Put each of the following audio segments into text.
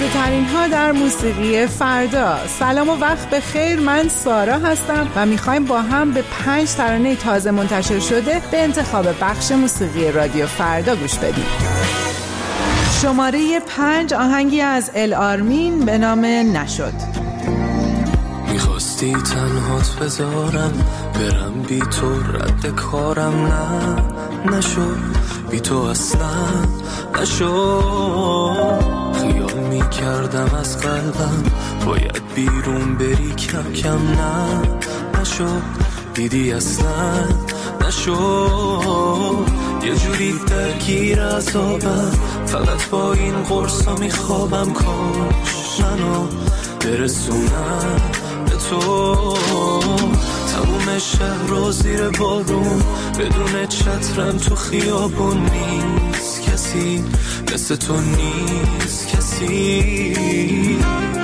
ترین ها در موسیقی فردا. سلام و وقت بخیر، من سارا هستم و میخوایم با هم به 5 ترانه تازه منتشر شده به انتخاب بخش موسیقی رادیو فردا گوش بدیم. شماره 5 آهنگی از الآرمین به نام نشد. میخواستی تنهات بذارم برم بی تو، رد کارم نشد، بی تو اصلا نشد. خیال میکردم از قلبم باید بیرون بری، کم کم نشد، دیدی اصلا نشد. یه جوری درگیر عذابم، فقط با این قرصا میخوابم، کاش منو برسونم به تو. تموم شهر رو زیر بارون، بدون چترم تو خیابون، نیست کسی مثل تو، نیست کسی.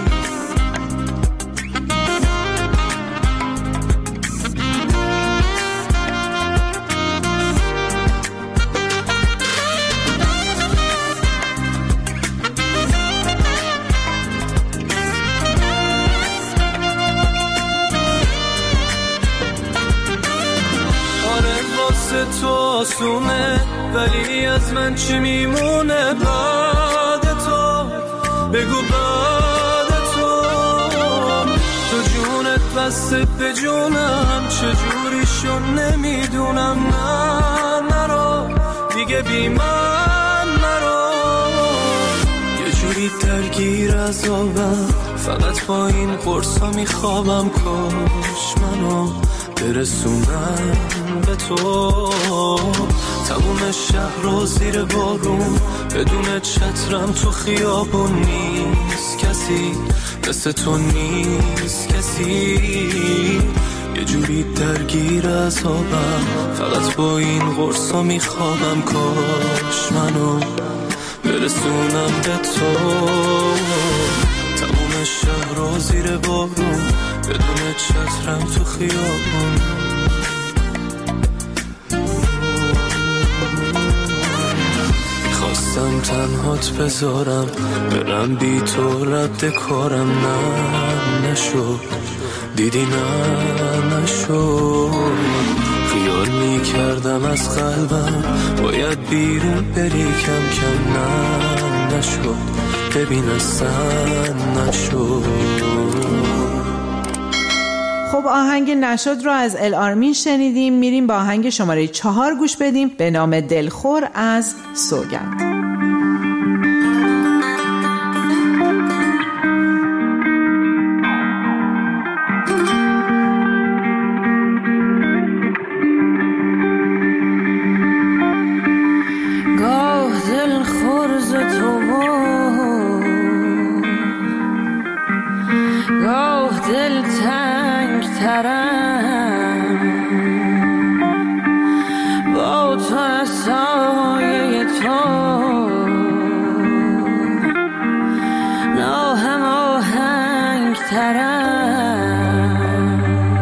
تو آسونه، ولی از من چی میمونه بعد تو؟ بگو بعد تو. تو جونت بسته به جونم، چجوری شو نمیدونم. نرو دیگه بی من نرو. یه جوری درگیر عذابم، فقط با این قرصا میخوابم، کاش منو برسونم به تو. تموم شهر رو زیر بارون، بدون چترم تو خیابون، نیست کسی مثل تو، نیست کسی. یه جوری درگیر عذابم، فقط با این قرصا میخوابم، کاش منو برسونم به تو. تموم شهر رو زیر بارون، بدون چترم تو خیابون. میخواستم تنهات بذارم برم بی تو، رد کارم نشد، دیدی نشد. خیال میکردم از قلبم باید بیرون بری، کم کم نشد، ببین اصلا نشد. خب آهنگ نشد رو از الآرمین شنیدیم. میریم با آهنگ شماره 4 گوش بدیم به نام دلخور از سوگند. با تو سایه تو ناهم آهنگ ترم،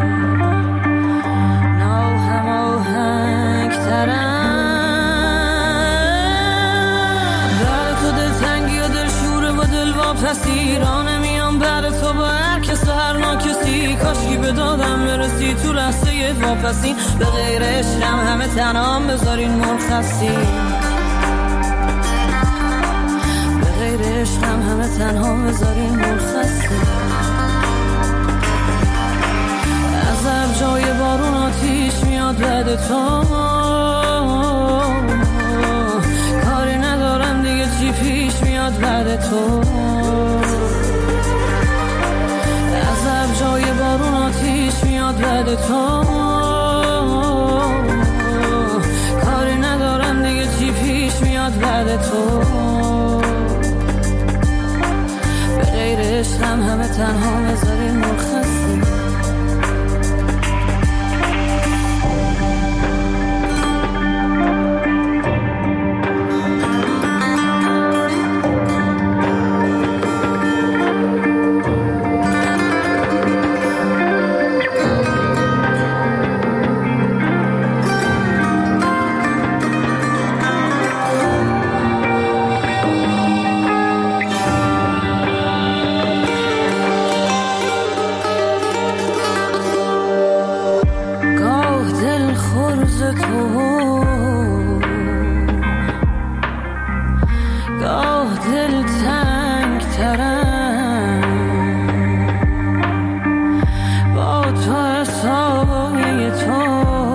ناهم آهنگ ترم. بعد تو دلتنگی و دل شوره و دل واپسی، رانه میام بعد تو با هر کس و هر ناکسی. کاشکی به دادم برسی تو لحظه واپسی، به غیر عشقم همه تنام بذارین مرخصی، به غیر عشقم همه تنام بذارین مرخصی. از هر جای بارون آتیش میاد بعد تو، کاری ندارم دیگه چی پیش میاد بعد تو. از هر جای بارون آتیش میاد بعد تو، کاری ندارم دیگه چی پیش میاد بعد تو. به غیر عشقم همه تنها بذارین مرخصی. عرض تو گاه دل تنگ ترم با تو سایه تو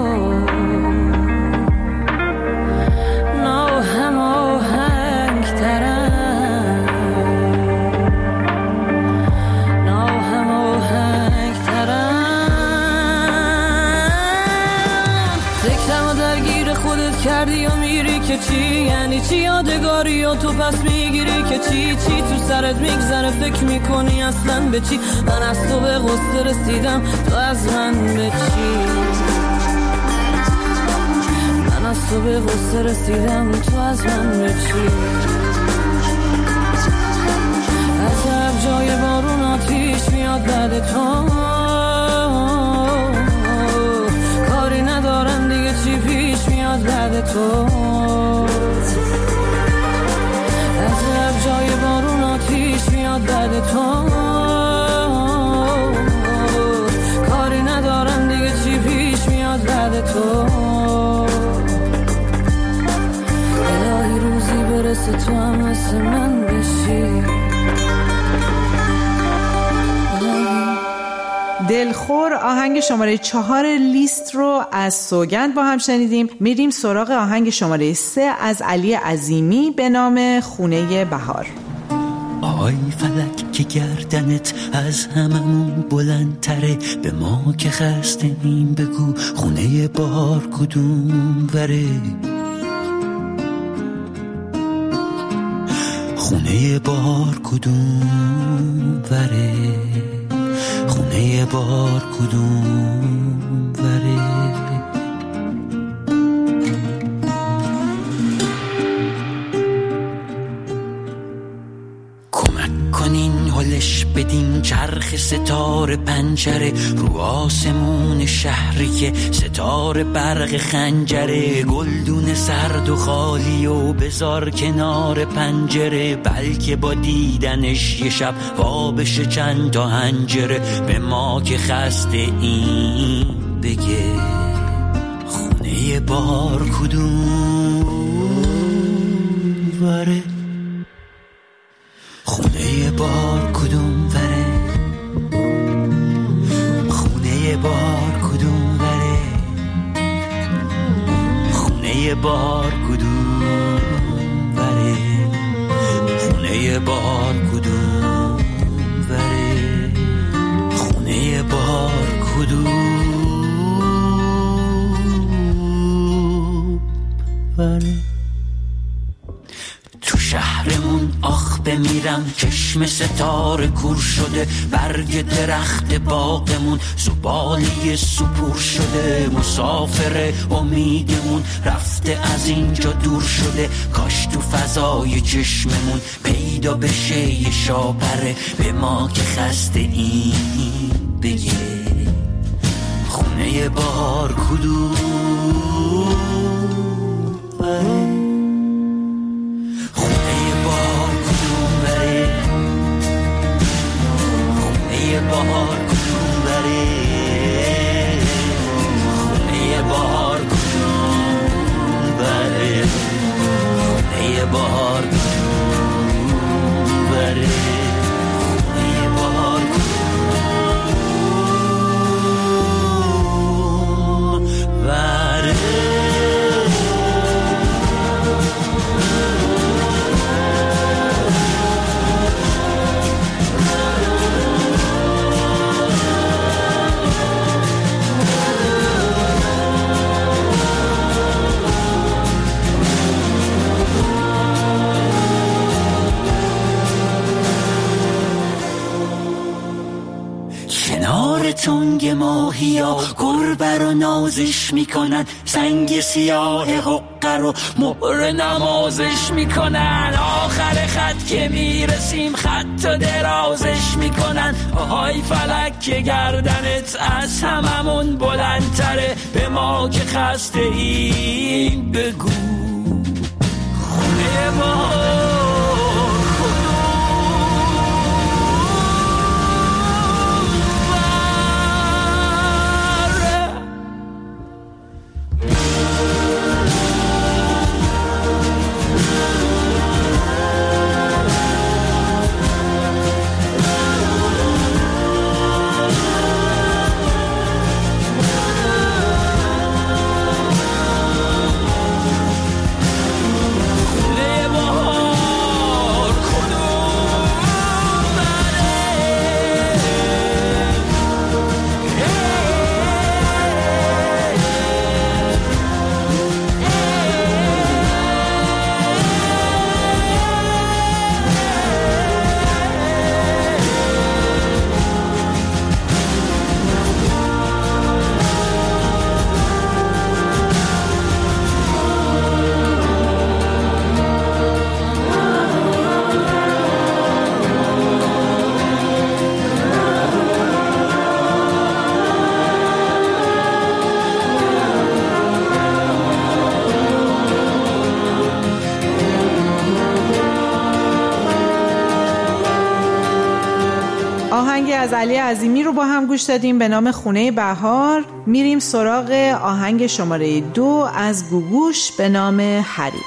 ناهماهنگ ترم ناهماهنگ ترم فکرم و درگیر خودت کردی و میری که چی یعنی چی یادگاری و تو پس میگیری که چی تو سرت میگذره فکر میکنی اصلا به چی من از تو به غصه رسیدم تو از من به چی من از تو به غصه رسیدم تو از من به چی عجب جای بارون آتیش میاد بعد تو کاری ندارم دیگه چی پیش میاد بعد تو عجب جای بارون آتیش میاد بعد تو کاری ندارم دیگه چی پیش میاد بعد تو الهی روزی برسه تو هم مثل من بشی دلخور آهنگ شماره 4 لیست رو از سوگند با هم شنیدیم. میریم سراغ آهنگ شماره 3 از علی عظیمی به نام خونه بهار. آی فلک که گردنت از هممون بلندتره به ما که خسته نیم بگو خونه بهار کدوم وره خونه بهار کدوم وره خونه بهار کدوم وره کمک کنین هلش بدین چرخ ستاره پنجره رو آسمون شهری که ستاره برق خنجره گلدون سرد و خالی و بذار کنار پنجره بلکه با دیدنش یه شب وا بشه چند تا حنجره به ما که خسته این بگه خونه بهار کدوم وره خونه بهار کدوم وره خونه بهار کدوم وره خونه بهار کدوم وره خونه بهار کدوم وره خونه بهار کدوم وره تو شهرمون آخ بمیرم چشم ستاره کور شده برگ درخت باغمون زباله سپور شده مسافر امیدمون رفته از اینجا دور شده کاش تو فضای چشممون پیدا بشه یه شاپره به ما که خسته این بگه خونه بهار کدوم بهار کدوم بره خونه بهار کدوم بره خونه بهار کدوم بره خونه بهار کدوم بره تنگ ماهیا گربه رو نازش میکنن سنگ سیاه حقه رو مهر نمازش میکنن آخر خط که میرسیم خط و درازش میکنن آهای فلک که گردنت از هممون بلندتره به ما که خسته ایم بگو خونه ما از علی عظیمی رو با هم گوش دادیم به نام خونه بهار. میریم سراغ آهنگ شماره 2 از گوگوش به نام حریق.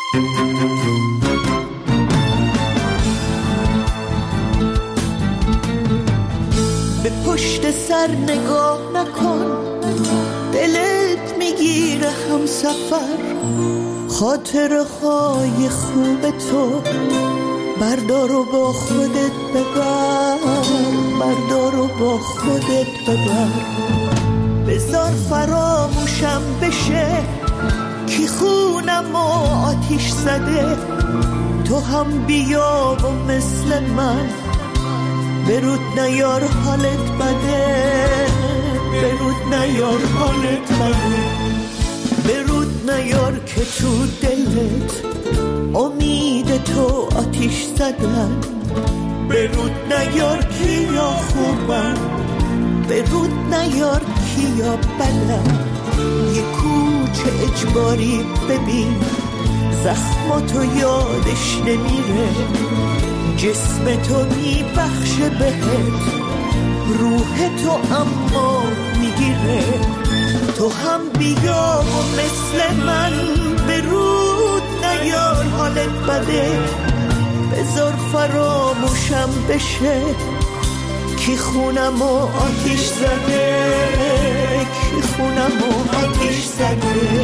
به پشت سر نگاه نکن، دلت میگیره هم سفر. خاطره های خوب تو بردار و با خودت ببر، بردار و با خودت ببر. بذار فراموشم بشه کی خونم و آتیش زده. تو هم بیا و مثل من برود نیار حالت بده، برود نیار حالت بده. برود نیار که تو دلت امید تو آتیش زدن. برود نیار کیا خوبن، برود نیار کیا بدن. یه کوچه اجباری ببین زخماتو یادش نمیره. جسم تو میبخشه بهت، روح تو اما میگیره. تو هم بیا و مثل من برود نیار حالت بده. بذار فراموشم بشه کی خونم و آتیش زده، کی خونم و آتیش زده.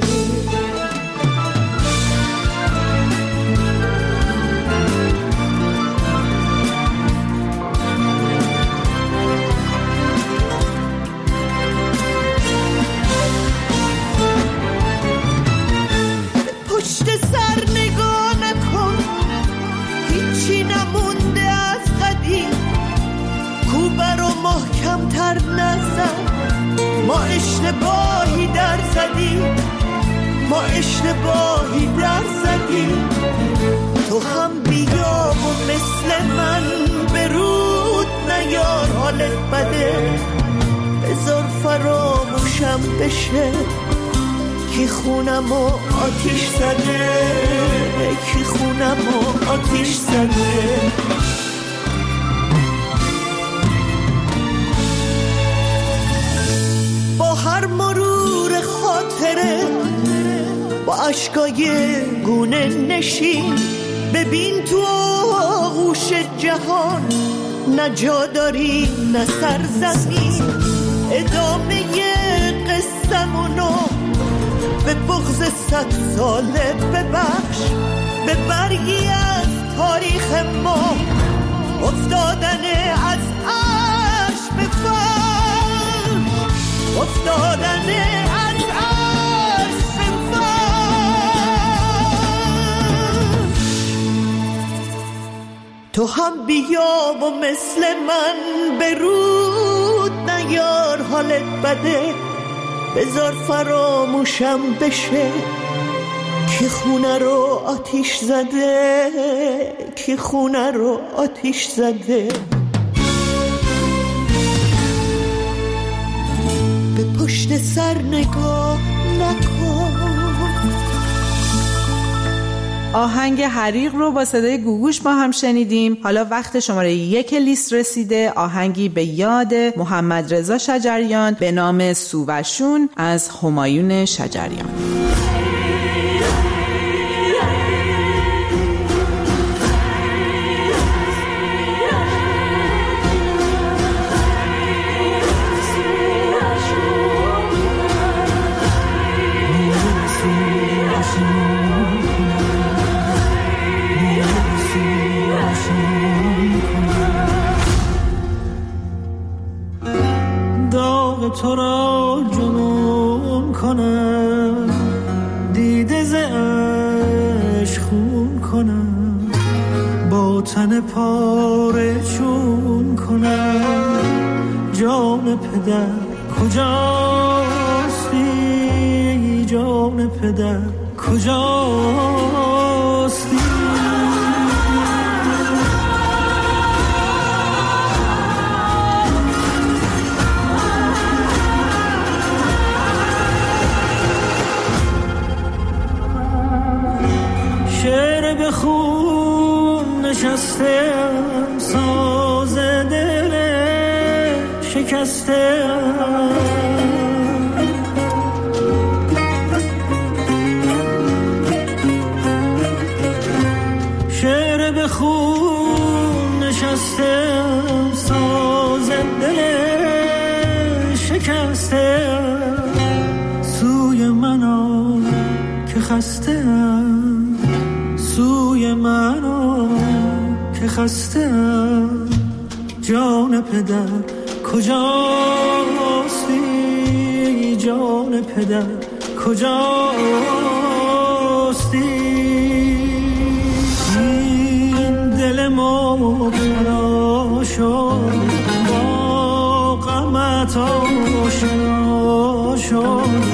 پشت سر نگاه نکن، هیچی نمونده از قدیم. کوبه رو محکم تر نزن، ما اشتباهی در زدیم، ما اشتباهی در زدیم. تو هم بیا و مثل من برود نیار حالت بده. بذار فراموشم بشه کی خونم و آتیش زده، کی خونم و آتیش زده. با هر مرور خاطره با اشکای گونه نشین. ببین تو آغوش جهان نه جا داری نه سرزمین. ادامه قصه‌مونو به بغض 100 ساله ببخش. به برگی از تاریخ ما افتادن از عرش به فرش، افتادن از عرش به فرش. تو هم بیا و مثل من برود نیار حالت بده. بذار فراموشم بشه کی خونه رو آتیش زده، کی خونه رو آتیش زده. به پشت سر نگاه نکن. آهنگ حریق رو با صدای گوگوش با هم شنیدیم. حالا وقت شماره 1 لیست رسیده. آهنگی به یاد محمد رضا شجریان به نام سووشون از همایون شجریان. تو را جنون کنم، دیده ز عشق خون کنم، با تن پاره چون کنم. جان پدر کجاستی، جان پدر کجاستی. شعر به خون نشستم، ساز دل شکسته‌ام. شعر به خون نشسته‌ام، ساز دل شکسته‌ام. سوی من آ که خسته‌ام، سوی من آ که خسته‌ام. جان پدر کجاستی، جان پدر کجاستی. این دل مبتلا شد با غمت آشنا شد.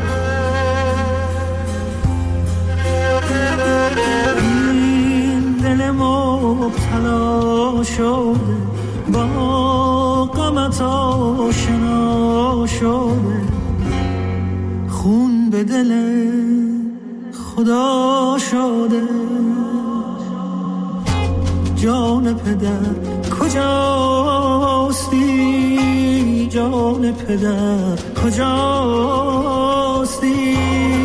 این دل مبتلا شد با غمت آشنا شده. خون به دل خدا شده. جان پدر کجاستی، جان پدر کجاستی.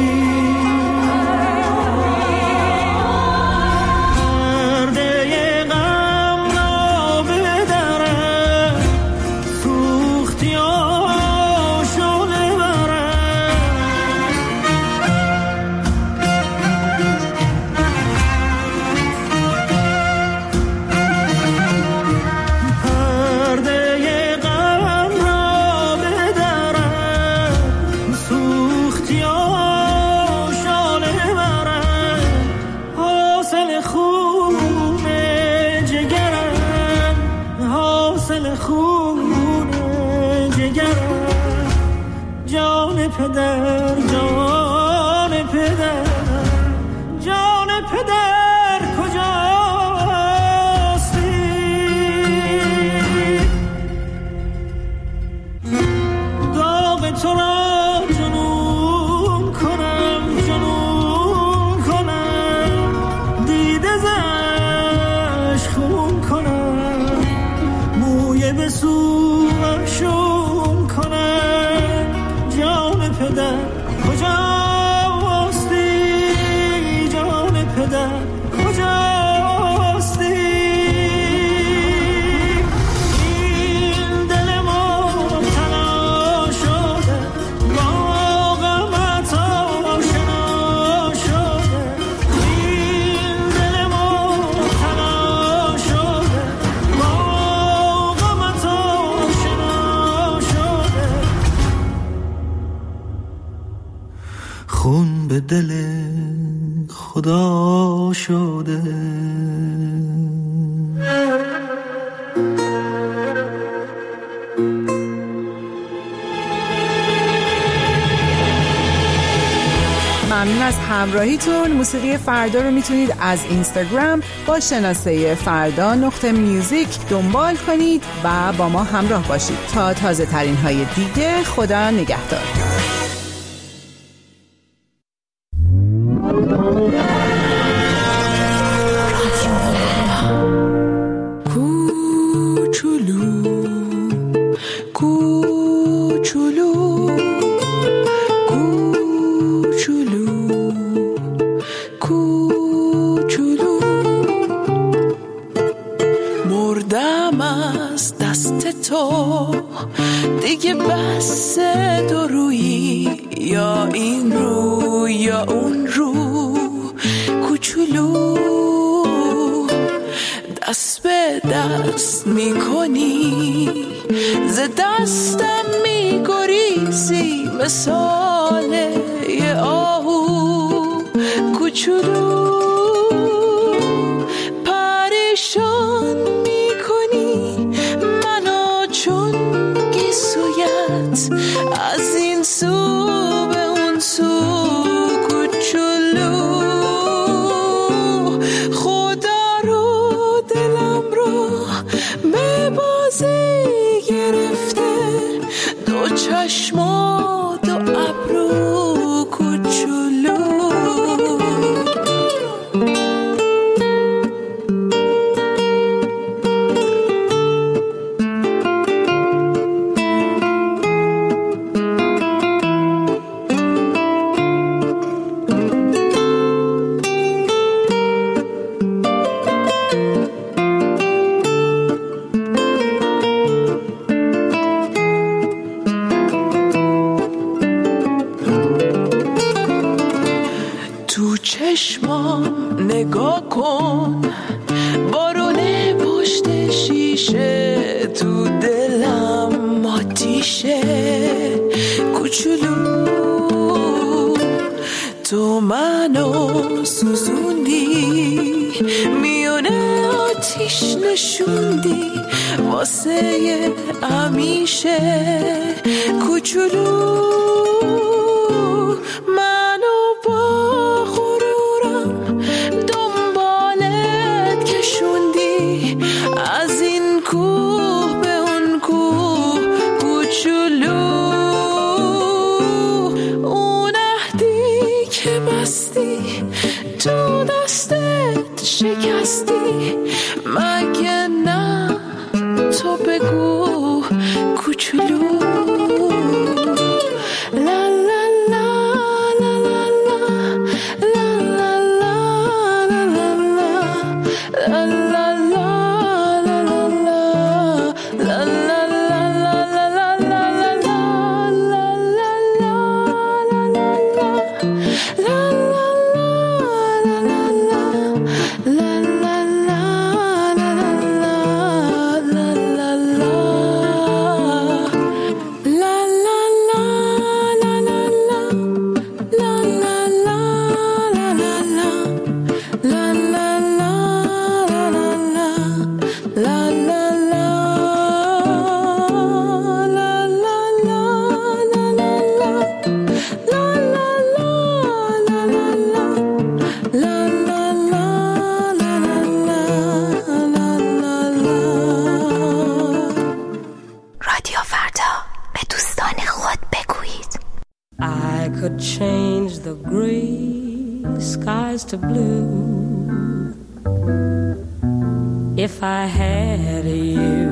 پدر جان پدر جان پدر کجاستی. داغ تو را جنون کنم، جنون کنم. دیده زش خون کنم، موی به سوم شون کنم. جان پدر کجاستی، جان پدر کجاستی. این دل مبتلا شده با غمت آشنا شده. این دل مبتلا شده با غمت آشنا شده. خون به دل خدا شده. ممنون از همراهیتون. موسیقی فردا رو میتونید از اینستاگرام با شناسه فردا.music دنبال کنید و با ما همراه باشید تا تازه ترین های دیگه. خدا نگهدار. دیگه بس دو رویی، یا این رو یا اون رو. کوچولو دست به دست میکنی، ز دستم میگریزی مثال یه آهو. کوچولو پریشان میکنی منو چون گیسویت، از این سو به اون سو. کوچولو خدا رو دلم رو به بازی گرفته، دو چشم و دو ابرو. کوچولو چشمام نگاه کن، بارون پشت شیشه تو دلم آتیشه. کوچولو تو منو سوزوندی، میونه آتیش نشوندی واسه همیشه. کوچولو منو با غرورم دنبالت کشوندی، از این کوه به اون کوه. کوچولو اون عهدی که بستی تو دستت شکستی، مگه نه؟ تو بگو کوچولو. لا لا لا لا لا لا لا لا لا I could change the gray skies to blue if I had you.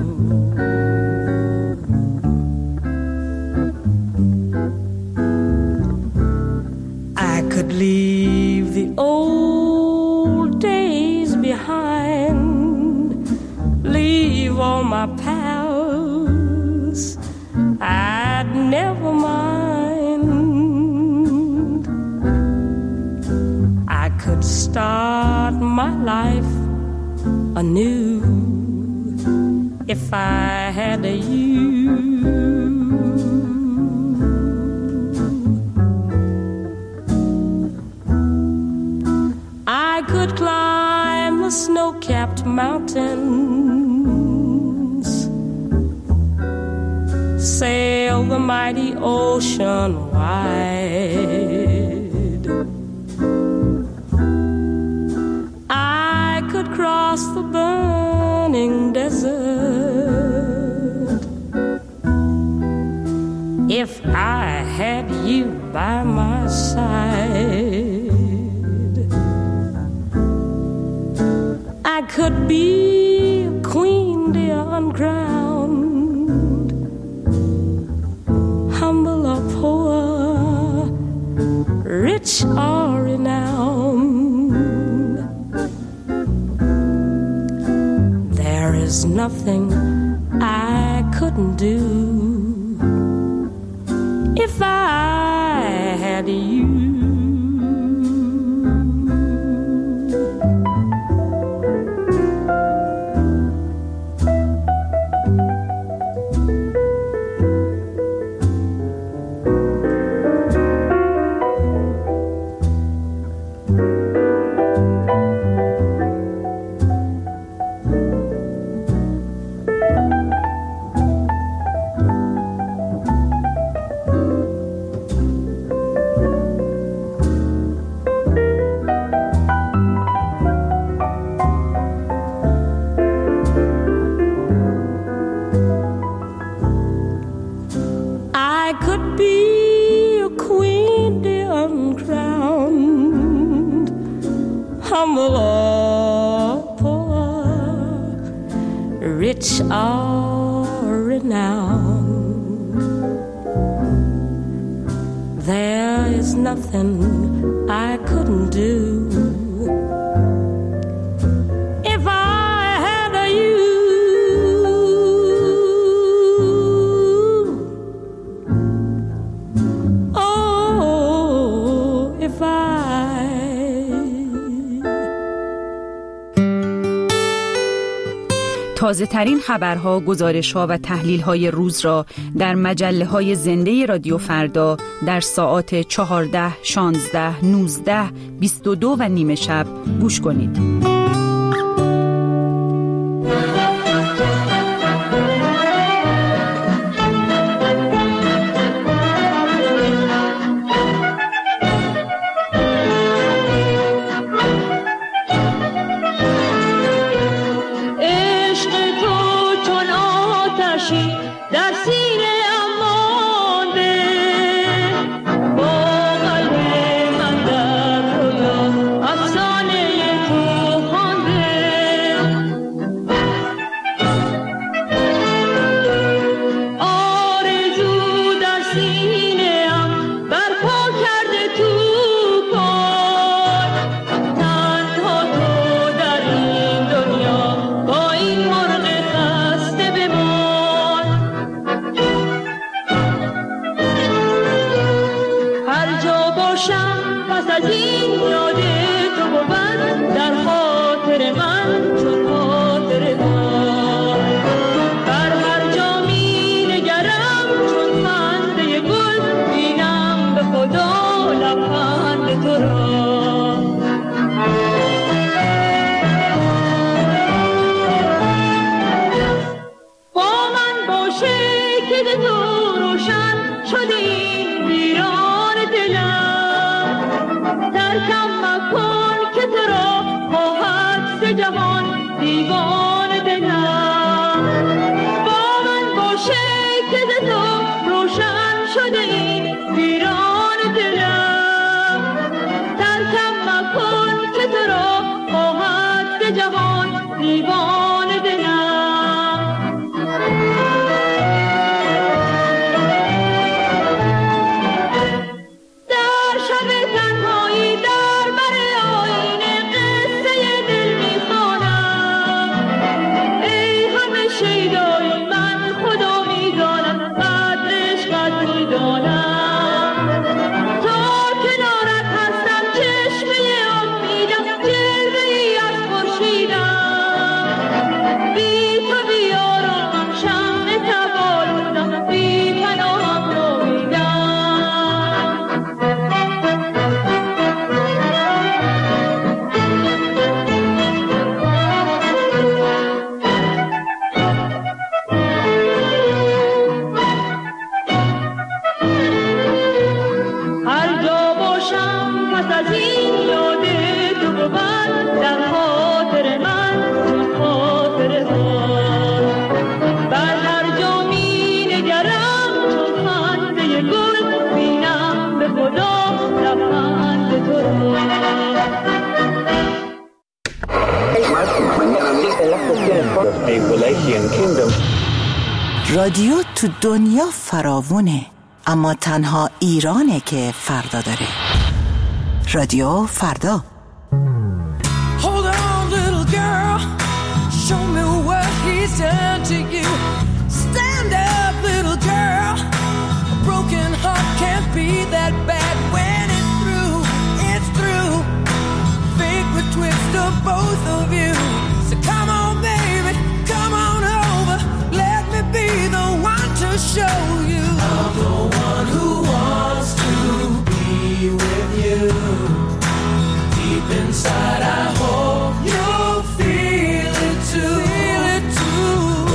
I could leave the old days behind, leave all my pals, I'd never mind. I could start my life anew if I had you. I could climb the snow-capped mountains, sail the mighty ocean wide. I could cross the burning desert if I had you by my side. I could be a queen, dear, uncrowned, humble or poor, rich or renowned. There is nothing I couldn't do if I had you. Humble or poor, rich or renowned, there is nothing I couldn't do if I had you. Oh, if I تازه ترین خبرها، گزارش‌ها و تحلیل‌های روز را در مجله‌های زنده رادیو فردا در ساعات 14، 16، 19، 22 و نیم شب گوش کنید. رادیو تو دنیا فراوونه، اما تنها ایرانه که فردا داره. رادیو فردا. Hold on little girl, show me what he's done to you. Stand up little girl, a broken heart can't be that bad. When it's through, it's through. Fate would twist of both of you. So come on baby, come on over. Let me be the one to show you. I'm the one who wants to be with you. Deep inside I hope you'll feel it too. Feel it too.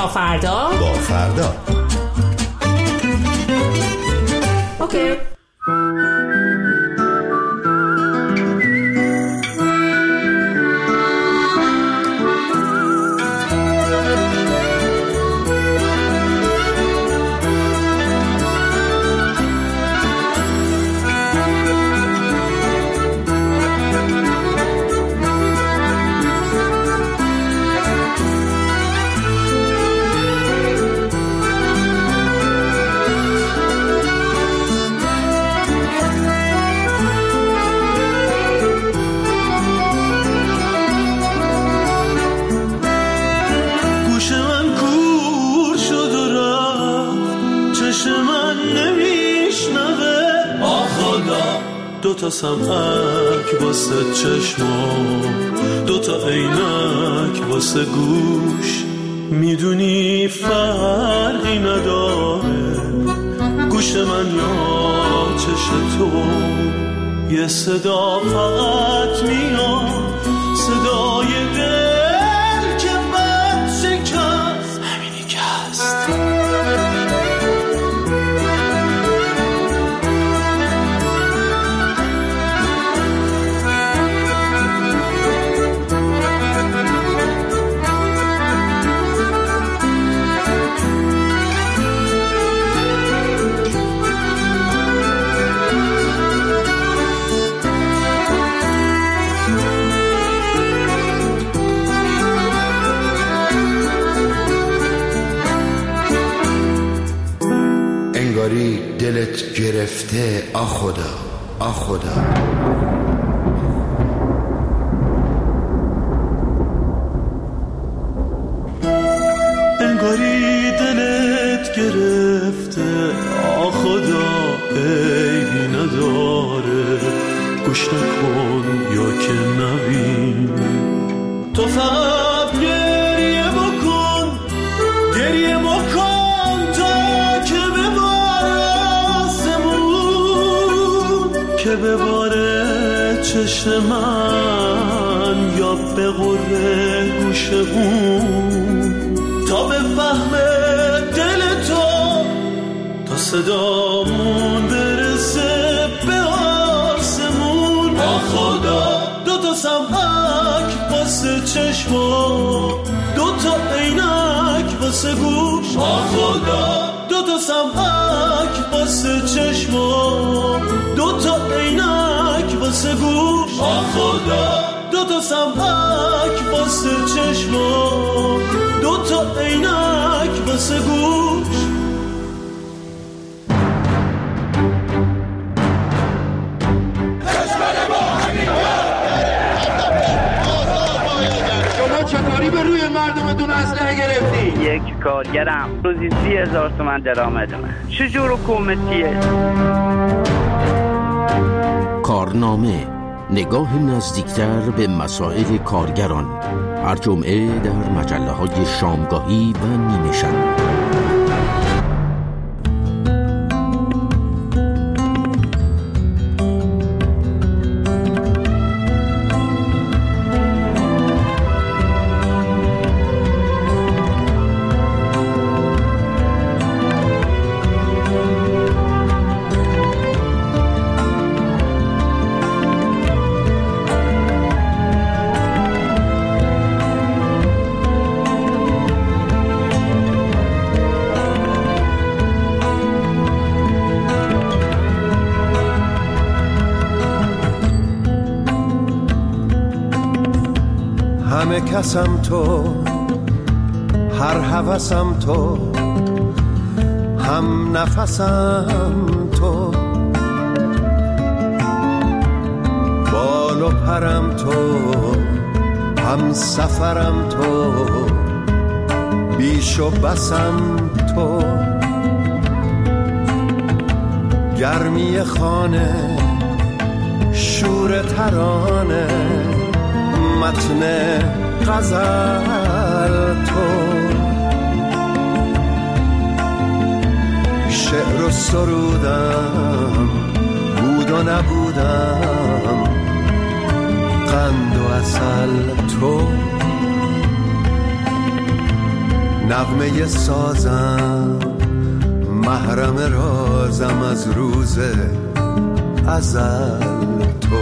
تا فردا با فردا. اوکی. دوتا سمعک واسه چشمام، دوتا عینک واسه گوش، میدونی فرقی نداره گوش من یا چش تو. یه صدا فقط میاد، صدای دل که بد شکست، همینی که هست. دلت گرفته آخدا آخدا. انگاری دلت گرفته آخدا، عیبی نداره گوش نکن یا که نبین. تو فقط گریه بکن، گریه بکن که بباره چشم من یا به غره گوش اون، تا به فهم دل تو، تا صدامون برسه به آسمون. با خدا دوتا سمعک واسه چشما، دوتا عینک واسه گوش. با خدا دوتا سمعک واسه چشما، دوتا عینک واسه گوش. با خدا دوتا سمعک واسه چشما، دوتا عینک واسه گوش. شما چطوری به روی مردمتون اسلحه گرفتی؟ یک کارگرم روزی 30,000 تومان درآمدمه. چجور حکومتیه؟ کارنامه، نگاه نزدیکتر به مسائل کارگران، هر جمعه در مجله‌های شامگاهی و نیمه شب. همه کسم تو، هر هوسم تو، هم نفسم تو، بال و پرم تو، هم سفرم تو، بیش و بسم تو، گرمی خانه، شور ترانه، متن غزل تو، شعر و سرودم، بود و نبودم، قند و عسل تو، نغمه سازم محرم رازم از روز ازل تو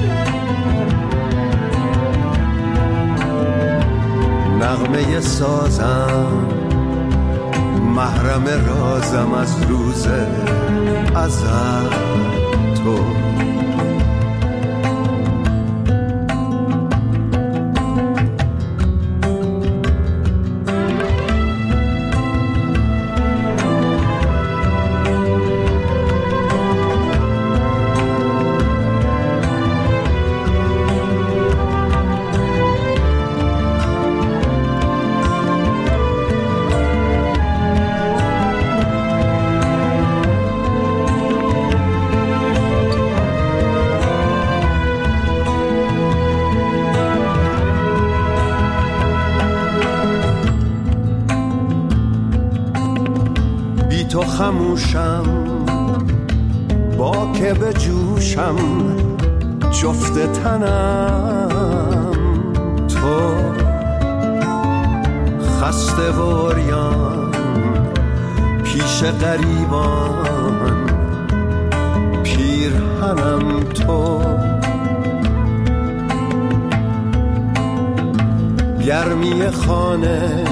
نغمه سازم محرم رازم از روز ازل تو تو خموشم با که به جوشم جفت تنم تو خسته و عریان پیش غریبان پیرهنم تو گرمی خانه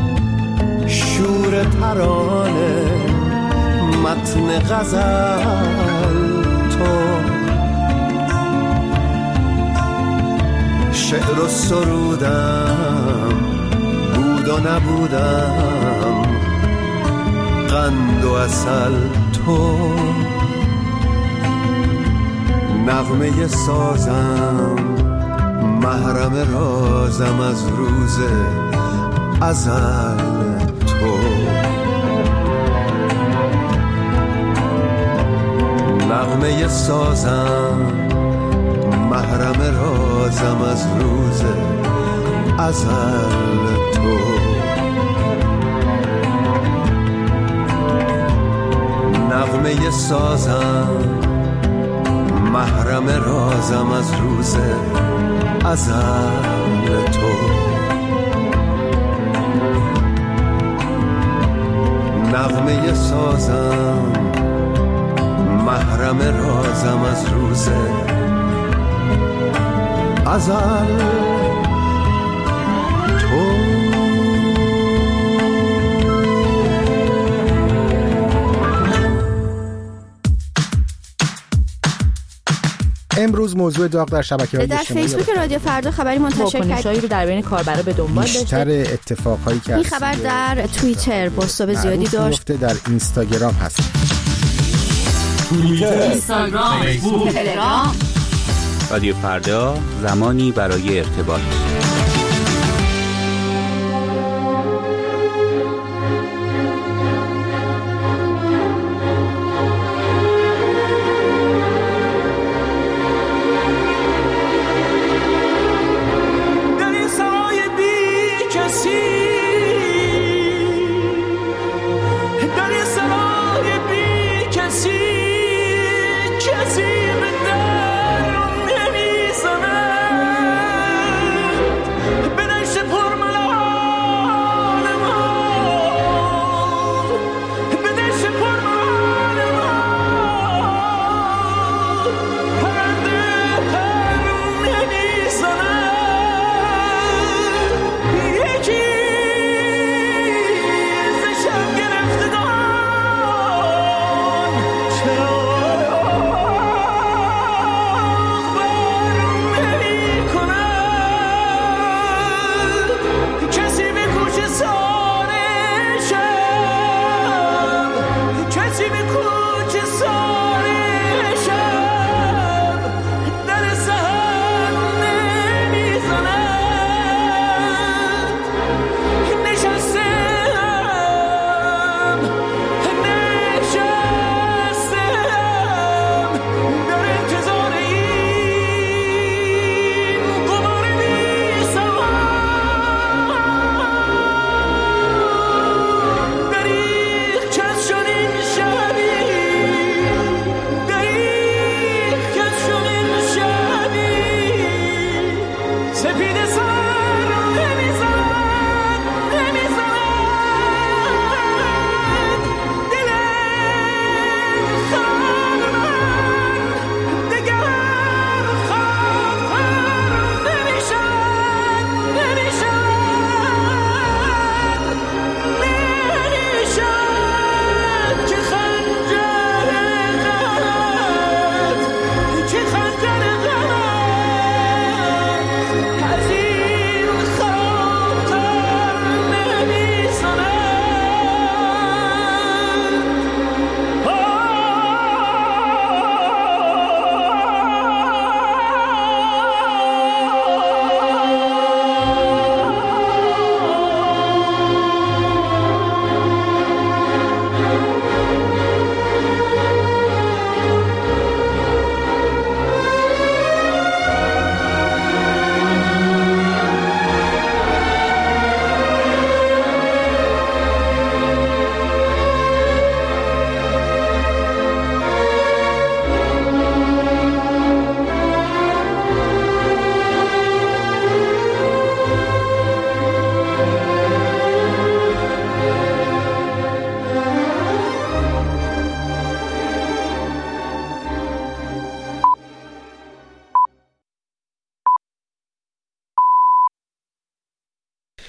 شور ترانه متن غزل تو شعر و سرودم بود و نبودم قند و عسل تو نغمه سازم محرم رازم از روز ازل تو نغمه سازم محرم رازم از روز ازل تو نغمه سازم محرم رازم از روز ازل تو نغمه سازم محرم رازم از روز ازل تو امروز موضوع داغ در شبکه‌های اجتماعی در فیسبوک رادیو فردا خبری منتشر کرد رو در بین کاربرا به دنبال داشته. بیشتر اتفاقهایی که این خبر در توییتر بازتاب زیادی داشت. در اینستاگرام هست. توییتر، اینستاگرام، فیسبوک، تلگرام. رادیو فردا، زمانی برای ارتباط.